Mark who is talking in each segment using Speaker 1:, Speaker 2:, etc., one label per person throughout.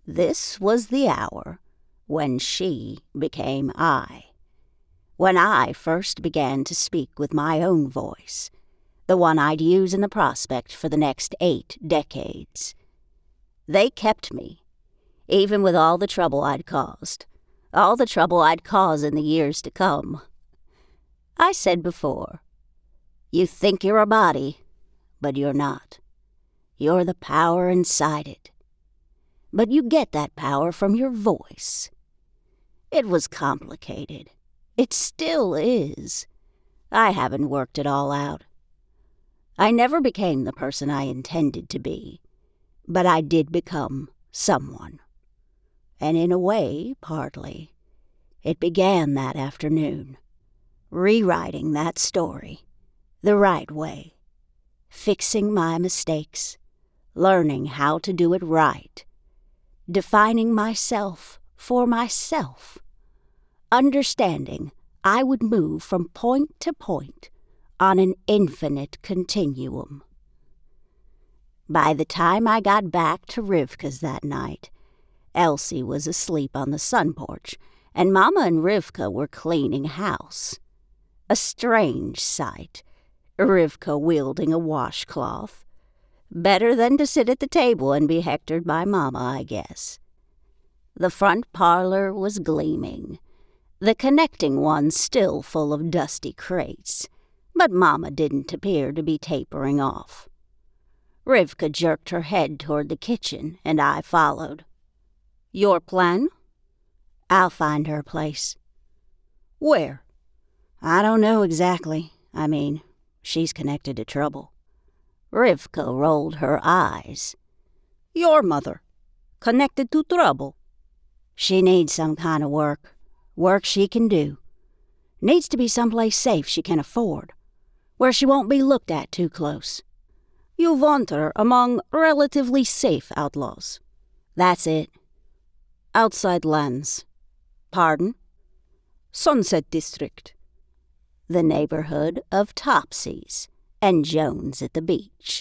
Speaker 1: This was the hour when she became I. When I first began to speak with my own voice, the one I'd use in the prospect for the next 8 decades. They kept me, even with all the trouble I'd caused, all the trouble I'd cause in the years to come. I said before, you think you're a body, but you're not. You're the power inside it. But you get that power from your voice. It was complicated. It still is. I haven't worked it all out. I never became the person I intended to be, but I did become someone. And in a way, partly, it began that afternoon, rewriting that story the right way, fixing my mistakes, learning how to do it right, defining myself for myself, understanding I would move from point to point on an infinite continuum. By the time I got back to Rivka's that night, Elsie was asleep on the sun porch, and Mama and Rivka were cleaning house. A strange sight, Rivka wielding a washcloth. Better than to sit at the table and be hectored by Mama, I guess. The front parlor was gleaming, the connecting one still full of dusty crates, but Mama didn't appear to be tapering off. Rivka jerked her head toward the kitchen, and I followed. Your plan? I'll find her place. Where? I don't know exactly. I mean, she's connected to trouble. Rivka rolled her eyes. Your mother? Connected to trouble? She needs some kind of work. Work she can do. Needs to be someplace safe she can afford, where she won't be looked at too close. You want her among relatively safe outlaws. That's it. Outside lands. Pardon? Sunset District. The neighborhood of Topsies and Jones at the beach.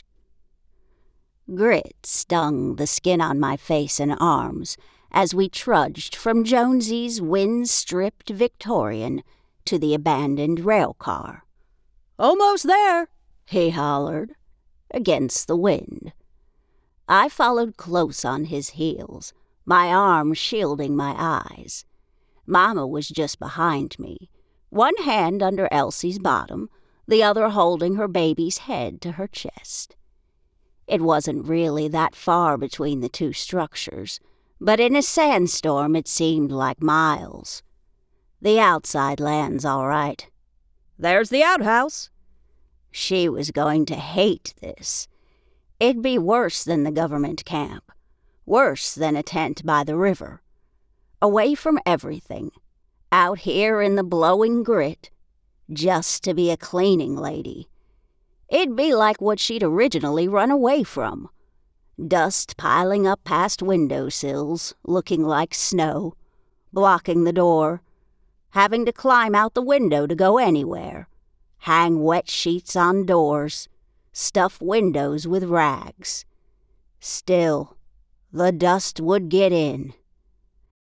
Speaker 1: Grit stung the skin on my face and arms as we trudged from Jonesy's wind-stripped Victorian to the abandoned rail car. Almost there, he hollered, against the wind. I followed close on his heels, my arm shielding my eyes. Mama was just behind me, one hand under Elsie's bottom, the other holding her baby's head to her chest. It wasn't really that far between the two structures, but in a sandstorm it seemed like miles. The outside land's all right. There's the outhouse. She was going to hate this. It'd be worse than the government camp, worse than a tent by the river. Away from everything, out here in the blowing grit, just to be a cleaning lady. It'd be like what she'd originally run away from. Dust piling up past windowsills, looking like snow, blocking the door, having to climb out the window to go anywhere, hang wet sheets on doors, stuff windows with rags. Still, the dust would get in.